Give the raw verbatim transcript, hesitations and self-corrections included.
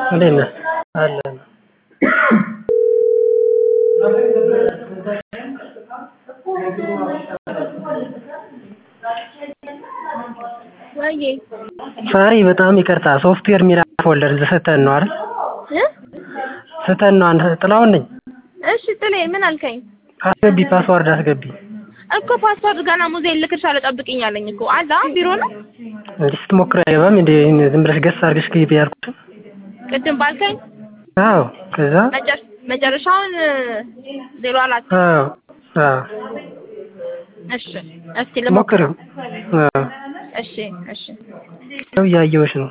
እንዴት ነህ? አለን ወይዬ ሳሪ በጣም ይቅርታ ሶፍትዌር ሚላን ፎልደር ሰተን ነው አይደል? እ ሰተን ነው አንተ ጥላሁን ነኝ። እሺ ጥሌ ምን አልከኝ? አስገቢ ፓስዋርድ አስገቢ እኮ ፓስዋርድ ገና ሙዜ ልክልሻለሁ ጠብቂኝ አለኝ እኮ አለ ቢሮ ነው። እንዴ ስትሞክሪ አይገባም እንዴ ዝም ብለሽ ገስ አድርገሽ ግቢ ያልኩት? ቅድም ባልከኝ? አዎ ከዛ መጨረሻውን ዜሮ አራት አዎ አዎ እሺ እስቲ ልሞክረው። አዎ እሺ እሺ ነው ያየሁሽ ነው